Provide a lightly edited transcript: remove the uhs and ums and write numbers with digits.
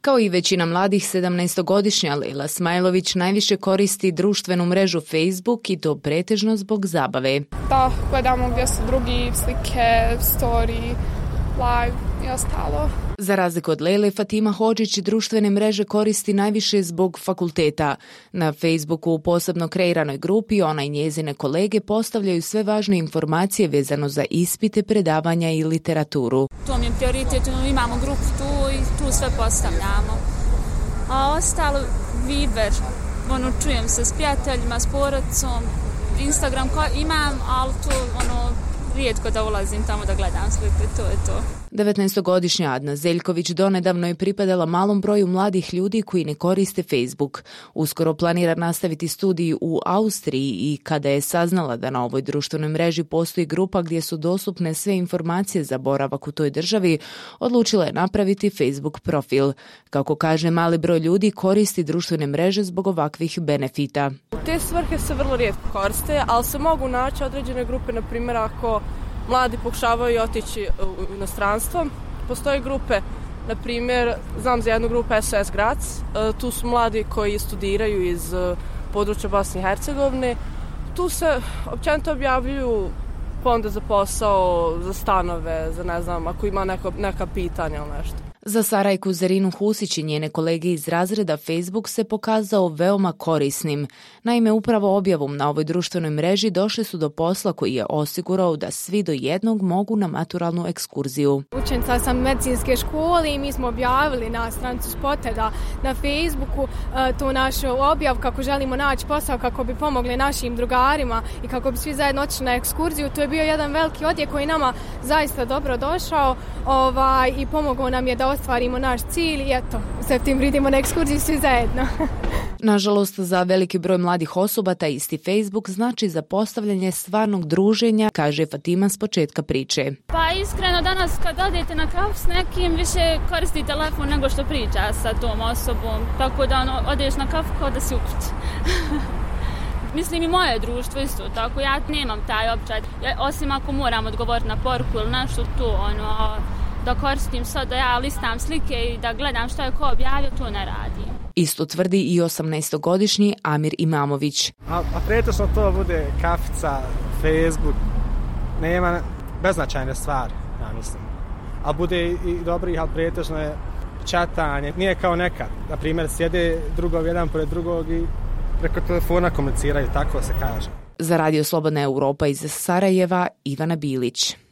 Kao i većina mladih, 17-godišnja Lejla Smajlović najviše koristi društvenu mrežu Facebook i to pretežno zbog zabave. Da gledamo gdje su drugi, slike, story, live i ostalo. Za razliku od Lejle, Fatima Hodžić društvene mreže koristi najviše zbog fakulteta. Na Facebooku u posebno kreiranoj grupi ona i njezine kolege postavljaju sve važne informacije vezano za ispite, predavanja i literaturu. To mi je prioritet, imamo grupu tu i tu sve postavljamo. A ostalo Viber, čujem se s prijateljima, s porodicom, Instagram imam, ali to rijetko da ulazim tamo da gledam slike, to je to. 19-godišnja Adna Zeljković donedavno je pripadala malom broju mladih ljudi koji ne koriste Facebook. Uskoro planira nastaviti studij u Austriji i kada je saznala da na ovoj društvenoj mreži postoji grupa gdje su dostupne sve informacije za boravak u toj državi, odlučila je napraviti Facebook profil. Kako kaže, mali broj ljudi koristi društvene mreže zbog ovakvih benefita. U te svrhe se vrlo rijetko koriste, ali se mogu naći određene grupe, na primjer ako mladi pokušavaju otići u inostranstvo. Postoje grupe, na primjer, znam za jednu grupu SOS Grac, tu su mladi koji studiraju iz područja Bosne i Hercegovine. Tu se općenito objavljuju fonde za posao, za stanove, za ne znam, ako ima neka pitanja ili nešto. Za Sarajku Zerinu Husić i njene kolege iz razreda Facebook se pokazao veoma korisnim. Naime, upravo objavom na ovoj društvenoj mreži došli su do posla koji je osigurao da svi do jednog mogu na maturalnu ekskurziju. Učenica sam medicinske škole i mi smo objavili na stranicu Spoteda na Facebooku tu našu objav kako želimo naći posao, kako bi pomogli našim drugarima i kako bi svi zajedno otišli na ekskurziju. To je bio jedan veliki odjek koji nama zaista dobro došao i pomogao nam je da ostvarimo naš cilj i eto, u septembru idemo na ekskurziju svi zajedno. Nažalost, za veliki broj mladih osoba taj isti Facebook znači zapostavljanje stvarnog druženja, kaže Fatima s početka priče. Pa iskreno, danas kad odete na kafu s nekim, više koristi telefon nego što priča sa tom osobom, tako da odeš na kafu kao da si uključ. Mislim i moje društvo isto, tako ja nemam taj običaj, osim ako moram odgovoriti na poruku ili nešto to, da koristim sad da ja listam slike i da gledam što je ko objavio, to ne radim. Isto tvrdi i 18-godišnji Amir Imamović. A pretežno to bude kafica, Facebook, nema beznačajne stvari, ja mislim. A bude i dobrih, ali pretežno je čatanje. Nije kao nekad, na primjer sjede drugog jedan pored drugog i preko telefona komuniciraju, tako se kaže. Za Radio Slobodna Europa iz Sarajeva, Ivana Bilić.